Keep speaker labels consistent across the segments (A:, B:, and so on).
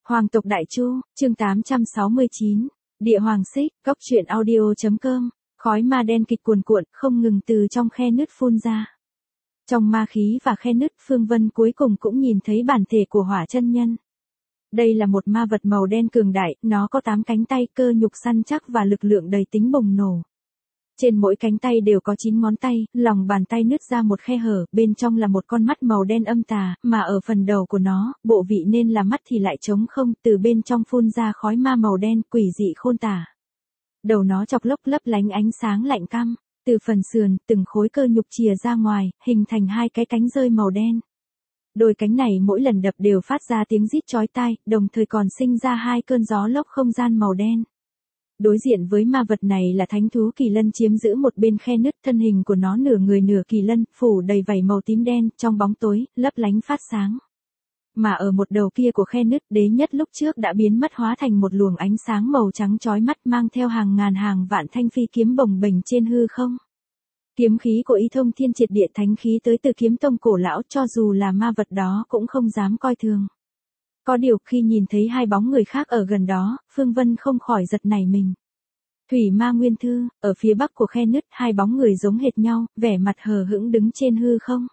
A: Hoàng tộc Đại Chu, chương 869, Địa Hoàng Xích, Cốc truyện audio.com, khói ma đen kịch cuồn cuộn, không ngừng từ trong khe nứt phun ra. Trong ma khí và khe nứt, Phương Vân cuối cùng cũng nhìn thấy bản thể của Hỏa Chân Nhân. Đây là một ma vật màu đen cường đại, nó có 8 cánh tay, cơ nhục săn chắc và lực lượng đầy tính bùng nổ. Trên mỗi cánh tay đều có 9 ngón tay, lòng bàn tay nứt ra một khe hở, bên trong là một con mắt màu đen âm tà, mà ở phần đầu của nó, bộ vị nên là mắt thì lại trống không, từ bên trong phun ra khói ma màu đen, quỷ dị khôn tả. Đầu nó chọc lốc lấp lánh ánh sáng lạnh căm, từ phần sườn, từng khối cơ nhục chìa ra ngoài, hình thành 2 cái cánh rơi màu đen. Đôi cánh này mỗi lần đập đều phát ra tiếng rít chói tai, đồng thời còn sinh ra 2 cơn gió lốc không gian màu đen. Đối diện với ma vật này là thánh thú kỳ lân chiếm giữ một bên khe nứt, thân hình của nó nửa người nửa kỳ lân, phủ đầy vảy màu tím đen, trong bóng tối, lấp lánh phát sáng. Mà ở một đầu kia của khe nứt, đế nhất lúc trước đã biến mất hóa thành một luồng ánh sáng màu trắng chói mắt, mang theo hàng ngàn hàng vạn thanh phi kiếm bồng bềnh trên hư không. Kiếm khí của y thông thiên triệt địa, thánh khí tới từ kiếm tông cổ lão, cho dù là ma vật đó cũng không dám coi thường. Có điều khi nhìn thấy 2 bóng người khác ở gần đó, Phương Vân không khỏi giật nảy mình. Thủy Ma Nguyên Thư, ở phía bắc của khe nứt, 2 bóng người giống hệt nhau, vẻ mặt hờ hững đứng trên hư không.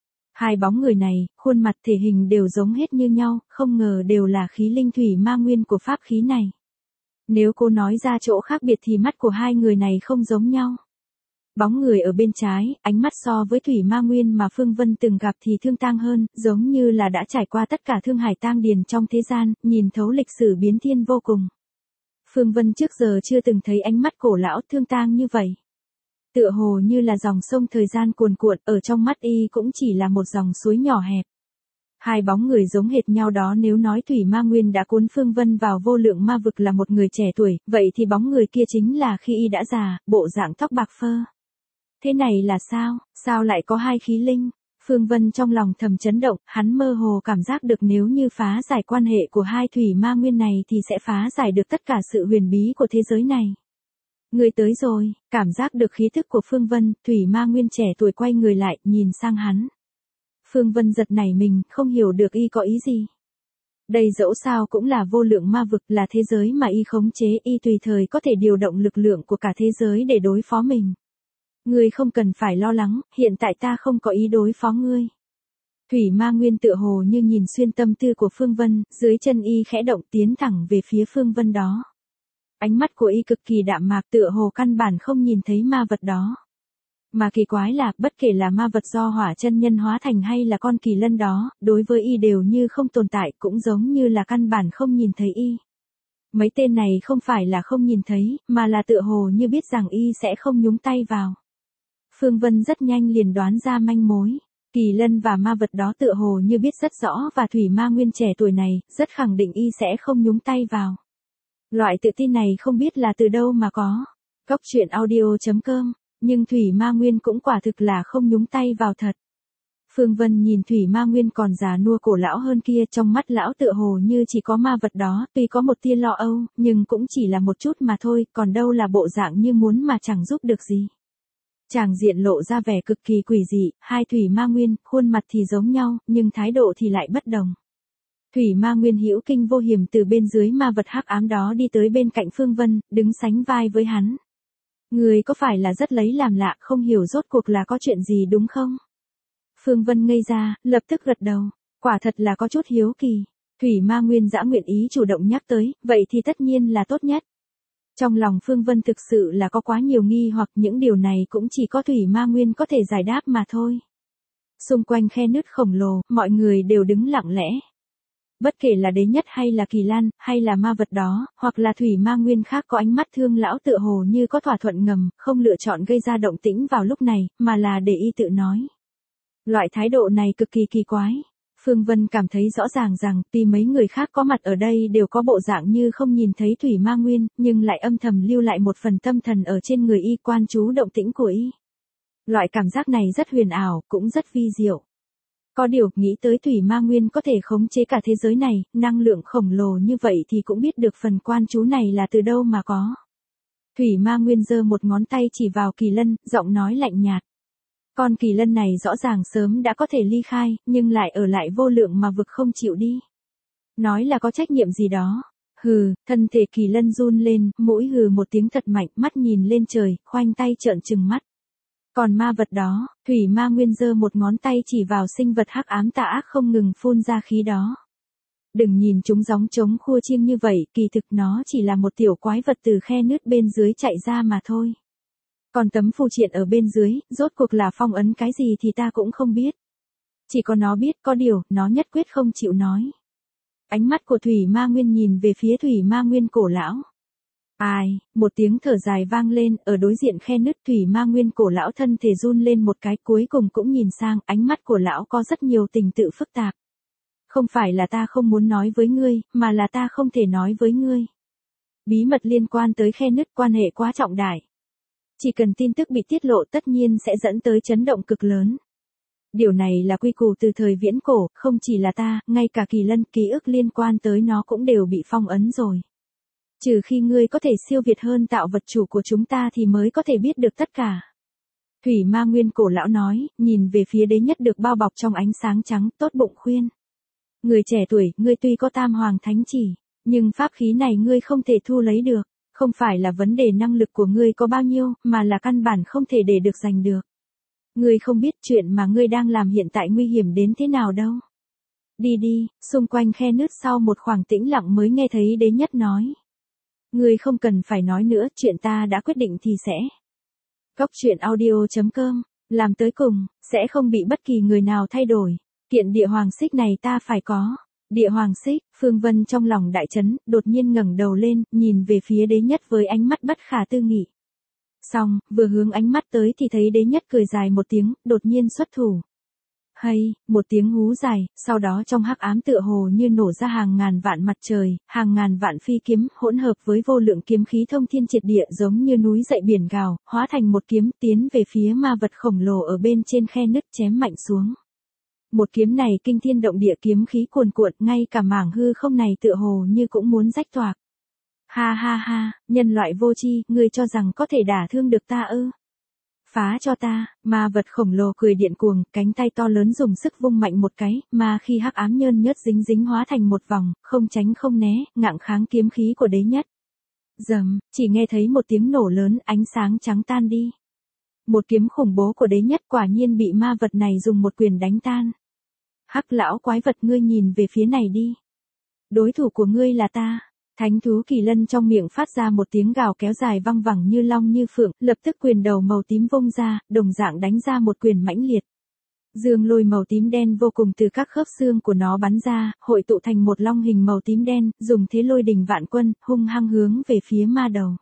A: 2 bóng người này, khuôn mặt thể hình đều giống hết như nhau, không ngờ đều là khí linh Thủy Ma Nguyên của pháp khí này. Nếu cô nói ra chỗ khác biệt thì mắt của 2 người này không giống nhau. Bóng người ở bên trái, ánh mắt so với Thủy Ma Nguyên mà Phương Vân từng gặp thì thương tang hơn, giống như là đã trải qua tất cả thương hải tang điền trong thế gian, nhìn thấu lịch sử biến thiên vô cùng. Phương Vân trước giờ chưa từng thấy ánh mắt cổ lão thương tang như vậy. Tựa hồ như là dòng sông thời gian cuồn cuộn, ở trong mắt y cũng chỉ là một dòng suối nhỏ hẹp. 2 bóng người giống hệt nhau đó, nếu nói Thủy Ma Nguyên đã cuốn Phương Vân vào vô lượng ma vực là một người trẻ tuổi, vậy thì bóng người kia chính là khi y đã già, bộ dạng tóc bạc phơ. Thế này là sao, sao lại có 2 khí linh? Phương Vân trong lòng thầm chấn động, hắn mơ hồ cảm giác được nếu như phá giải quan hệ của 2 Thủy Ma Nguyên này thì sẽ phá giải được tất cả sự huyền bí của thế giới này. Người tới rồi, cảm giác được khí thức của Phương Vân, Thủy Ma Nguyên trẻ tuổi quay người lại, nhìn sang hắn. Phương Vân giật nảy mình, không hiểu được y có ý gì. Đây dẫu sao cũng là vô lượng ma vực, là thế giới mà y khống chế, y tùy thời có thể điều động lực lượng của cả thế giới để đối phó mình. Ngươi không cần phải lo lắng, hiện tại ta không có ý đối phó ngươi. Thủy Ma Nguyên tựa hồ như nhìn xuyên tâm tư của Phương Vân, dưới chân y khẽ động tiến thẳng về phía Phương Vân đó. Ánh mắt của y cực kỳ đạm mạc, tựa hồ căn bản không nhìn thấy ma vật đó. Mà kỳ quái là, bất kể là ma vật do Hỏa Chân Nhân hóa thành hay là con kỳ lân đó, đối với y đều như không tồn tại, cũng giống như là căn bản không nhìn thấy y. Mấy tên này không phải là không nhìn thấy, mà là tựa hồ như biết rằng y sẽ không nhúng tay vào. Phương Vân rất nhanh liền đoán ra manh mối. Kỳ lân và ma vật đó tựa hồ như biết rất rõ, và Thủy Ma Nguyên trẻ tuổi này, rất khẳng định y sẽ không nhúng tay vào. Loại tự tin này không biết là từ đâu mà có. Cốc truyện audio.com, nhưng Thủy Ma Nguyên cũng quả thực là không nhúng tay vào thật. Phương Vân nhìn Thủy Ma Nguyên còn già nua cổ lão hơn kia, trong mắt lão tựa hồ như chỉ có ma vật đó, tuy có một tia lo âu, nhưng cũng chỉ là một chút mà thôi, còn đâu là bộ dạng như muốn mà chẳng giúp được gì. Chàng diện lộ ra vẻ cực kỳ quỷ dị, 2 Thủy Ma Nguyên, khuôn mặt thì giống nhau, nhưng thái độ thì lại bất đồng. Thủy Ma Nguyên hữu kinh vô hiểm từ bên dưới ma vật hắc ám đó đi tới bên cạnh Phương Vân, đứng sánh vai với hắn. Người có phải là rất lấy làm lạ, không hiểu rốt cuộc là có chuyện gì đúng không? Phương Vân ngây ra, lập tức gật đầu, quả thật là có chút hiếu kỳ. Thủy Ma Nguyên dã nguyện ý chủ động nhắc tới, vậy thì tất nhiên là tốt nhất. Trong lòng Phương Vân thực sự là có quá nhiều nghi hoặc, những điều này cũng chỉ có Thủy Ma Nguyên có thể giải đáp mà thôi. Xung quanh khe nứt khổng lồ, mọi người đều đứng lặng lẽ. Bất kể là đế nhất hay là kỳ lan, hay là ma vật đó, hoặc là Thủy Ma Nguyên khác có ánh mắt thương lão tựa hồ như có thỏa thuận ngầm, không lựa chọn gây ra động tĩnh vào lúc này, mà là để y tự nói. Loại thái độ này cực kỳ kỳ quái. Phương Vân cảm thấy rõ ràng rằng, tuy mấy người khác có mặt ở đây đều có bộ dạng như không nhìn thấy Thủy Ma Nguyên, nhưng lại âm thầm lưu lại một phần tâm thần ở trên người y, quan chú động tĩnh của y. Loại cảm giác này rất huyền ảo, cũng rất vi diệu. Có điều, nghĩ tới Thủy Ma Nguyên có thể khống chế cả thế giới này, năng lượng khổng lồ như vậy thì cũng biết được phần quan chú này là từ đâu mà có. Thủy Ma Nguyên giơ một ngón tay chỉ vào kỳ lân, giọng nói lạnh nhạt. Con kỳ lân này rõ ràng sớm đã có thể ly khai, nhưng lại ở lại vô lượng mà vực không chịu đi. Nói là có trách nhiệm gì đó. Hừ, thân thể Kỳ Lân run lên, mũi hừ một tiếng thật mạnh, mắt nhìn lên trời, khoanh tay trợn trừng mắt. Còn ma vật đó, Thủy Ma Nguyên giơ một ngón tay chỉ vào sinh vật hắc ám tà ác không ngừng phun ra khí đó. Đừng nhìn chúng gióng trống khua chiêng như vậy, kỳ thực nó chỉ là một tiểu quái vật từ khe nứt bên dưới chạy ra mà thôi. Còn tấm phù triện ở bên dưới, rốt cuộc là phong ấn cái gì thì ta cũng không biết. Chỉ có nó biết, có điều, nó nhất quyết không chịu nói. Ánh mắt của Thủy Ma Nguyên nhìn về phía Thủy Ma Nguyên cổ lão. Ai, một tiếng thở dài vang lên, ở đối diện khe nứt Thủy Ma Nguyên cổ lão thân thể run lên một cái, cuối cùng cũng nhìn sang, ánh mắt của lão có rất nhiều tình tự phức tạp. Không phải là ta không muốn nói với ngươi, mà là ta không thể nói với ngươi. Bí mật liên quan tới khe nứt quan hệ quá trọng đại. Chỉ cần tin tức bị tiết lộ tất nhiên sẽ dẫn tới chấn động cực lớn. Điều này là quy củ từ thời viễn cổ, không chỉ là ta, ngay cả Kỳ Lân ký ức liên quan tới nó cũng đều bị phong ấn rồi. Trừ khi ngươi có thể siêu việt hơn tạo vật chủ của chúng ta thì mới có thể biết được tất cả. Thủy Ma Nguyên cổ lão nói, nhìn về phía đế nhất được bao bọc trong ánh sáng trắng, tốt bụng khuyên. Người trẻ tuổi, ngươi tuy có tam hoàng thánh chỉ, nhưng pháp khí này ngươi không thể thu lấy được. Không phải là vấn đề năng lực của ngươi có bao nhiêu, mà là căn bản không thể để được giành được. Ngươi không biết chuyện mà ngươi đang làm hiện tại nguy hiểm đến thế nào đâu. Đi đi, xung quanh khe nứt sau một khoảng tĩnh lặng mới nghe thấy đế nhất nói. Ngươi không cần phải nói nữa, chuyện ta đã quyết định thì sẽ. Góc truyện audio.com, làm tới cùng, sẽ không bị bất kỳ người nào thay đổi. Kiện địa hoàng xích này ta phải có. Địa hoàng xích, Phương Vân trong lòng đại chấn, đột nhiên ngẩng đầu lên, nhìn về phía đế nhất với ánh mắt bất khả tư nghị. Xong, vừa hướng ánh mắt tới thì thấy đế nhất cười dài một tiếng, đột nhiên xuất thủ. Hay, một tiếng hú dài, sau đó trong hắc ám tựa hồ như nổ ra hàng ngàn vạn mặt trời, hàng ngàn vạn phi kiếm, hỗn hợp với vô lượng kiếm khí thông thiên triệt địa giống như núi dậy biển gào, hóa thành một kiếm tiến về phía ma vật khổng lồ ở bên trên khe nứt chém mạnh xuống. Một kiếm này kinh thiên động địa kiếm khí cuồn cuộn, ngay cả mảng hư không này tựa hồ như cũng muốn rách toạc. Ha ha ha, nhân loại vô tri, ngươi cho rằng có thể đả thương được ta ư? Phá cho ta, ma vật khổng lồ cười điện cuồng, cánh tay to lớn dùng sức vung mạnh một cái, mà khi hắc ám nhơn nhớt dính dính hóa thành một vòng, không tránh không né, ngạng kháng kiếm khí của đế nhất. Dầm, chỉ nghe thấy một tiếng nổ lớn, ánh sáng trắng tan đi. Một kiếm khủng bố của đế nhất quả nhiên bị ma vật này dùng một quyền đánh tan. Hắc lão quái vật, ngươi nhìn về phía này đi. Đối thủ của ngươi là ta. Thánh thú Kỳ Lân trong miệng phát ra một tiếng gào kéo dài văng vẳng như long như phượng, lập tức quyền đầu màu tím vung ra, đồng dạng đánh ra một quyền mãnh liệt. Dương lôi màu tím đen vô cùng từ các khớp xương của nó bắn ra, hội tụ thành một long hình màu tím đen, dùng thế lôi đình vạn quân, hung hăng hướng về phía ma đầu.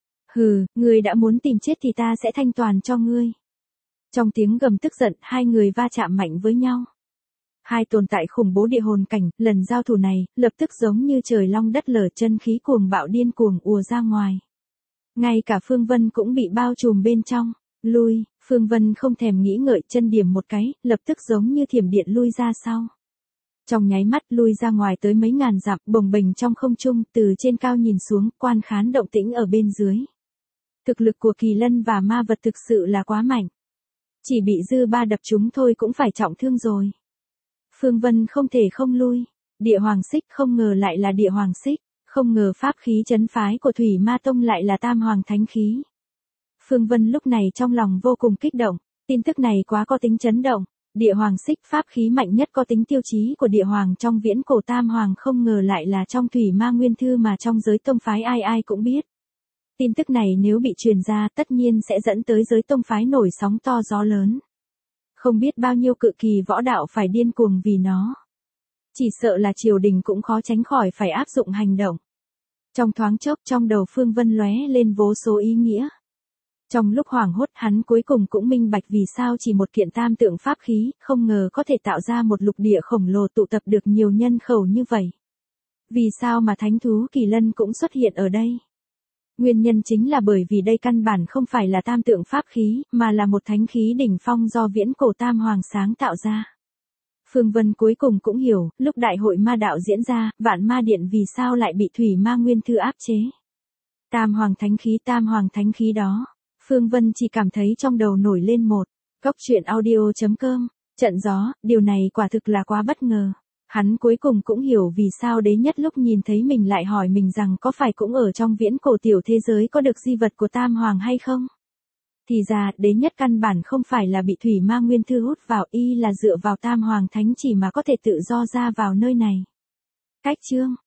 A: Hừ, ngươi đã muốn tìm chết thì ta sẽ thanh toàn cho ngươi. Trong tiếng gầm tức giận, hai người va chạm mạnh với nhau. Hai tồn tại khủng bố địa hồn cảnh, lần giao thủ này, lập tức giống như trời long đất lở, chân khí cuồng bạo điên cuồng ùa ra ngoài. Ngay cả Phương Vân cũng bị bao trùm bên trong. Lui, Phương Vân không thèm nghĩ ngợi, chân điểm một cái, lập tức giống như thiểm điện lui ra sau. Trong nháy mắt lui ra ngoài tới mấy ngàn dặm, bồng bềnh trong không trung, từ trên cao nhìn xuống, quan khán động tĩnh ở bên dưới. Thực lực của Kỳ Lân và ma vật thực sự là quá mạnh. Chỉ bị dư ba đập chúng thôi cũng phải trọng thương rồi. Phương Vân không thể không lui. Địa hoàng xích, không ngờ lại là địa hoàng xích. Không ngờ pháp khí trấn phái của Thủy Ma Tông lại là tam hoàng thánh khí. Phương Vân lúc này trong lòng vô cùng kích động. Tin tức này quá có tính chấn động. Địa hoàng xích, pháp khí mạnh nhất có tính tiêu chí của địa hoàng trong viễn cổ tam hoàng, không ngờ lại là trong Thủy Ma Nguyên Thư mà trong giới tông phái ai ai cũng biết. Tin tức này nếu bị truyền ra tất nhiên sẽ dẫn tới giới tông phái nổi sóng to gió lớn. Không biết bao nhiêu cự kỳ võ đạo phải điên cuồng vì nó. Chỉ sợ là triều đình cũng khó tránh khỏi phải áp dụng hành động. Trong thoáng chốc trong đầu Phương Vân lóe lên vô số ý nghĩa. Trong lúc hoảng hốt hắn cuối cùng cũng minh bạch vì sao chỉ một kiện tam tượng pháp khí, không ngờ có thể tạo ra một lục địa khổng lồ tụ tập được nhiều nhân khẩu như vậy. Vì sao mà thánh thú Kỳ Lân cũng xuất hiện ở đây? Nguyên nhân chính là bởi vì đây căn bản không phải là tam tượng pháp khí, mà là một thánh khí đỉnh phong do viễn cổ tam hoàng sáng tạo ra. Phương Vân cuối cùng cũng hiểu, lúc đại hội ma đạo diễn ra, vạn ma điện vì sao lại bị Thủy Ma Nguyên Thư áp chế. Tam hoàng thánh khí đó. Phương Vân chỉ cảm thấy trong đầu nổi lên một. Góc truyện audio.com, trận gió, điều này quả thực là quá bất ngờ. Hắn cuối cùng cũng hiểu vì sao Đế Nhất lúc nhìn thấy mình lại hỏi mình rằng có phải cũng ở trong viễn cổ tiểu thế giới có được di vật của Tam Hoàng hay không? Thì ra, Đế Nhất căn bản không phải là bị thủy ma nguyên thư hút vào, y là dựa vào Tam Hoàng thánh chỉ mà có thể tự do ra vào nơi này. Cách chương